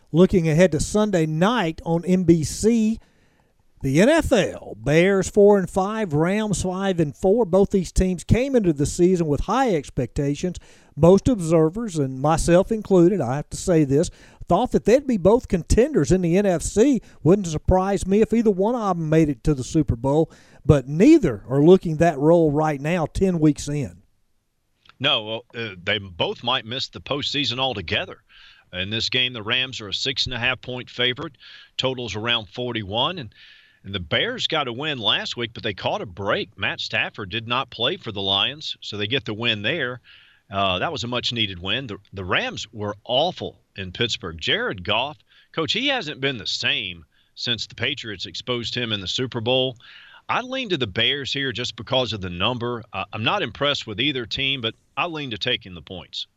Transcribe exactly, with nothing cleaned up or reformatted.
Looking ahead to Sunday night on N B C, the N F L, Bears four and five, Rams five and four. Both these teams came into the season with high expectations. Most observers, and myself included, I have to say this, thought that they'd be both contenders in the N F C. Wouldn't surprise me if either one of them made it to the Super Bowl, but neither are looking that role right now, ten weeks in. No, uh, they both might miss the postseason altogether. In this game, the Rams are a six and a half point favorite. Total's around forty-one, and And the Bears got a win last week, but they caught a break. Matt Stafford did not play for the Lions, so they get the win there. Uh, that was a much-needed win. The, the Rams were awful in Pittsburgh. Jared Goff, coach, he hasn't been the same since the Patriots exposed him in the Super Bowl. I lean to the Bears here just because of the number. Uh, I'm not impressed with either team, but I lean to taking the points.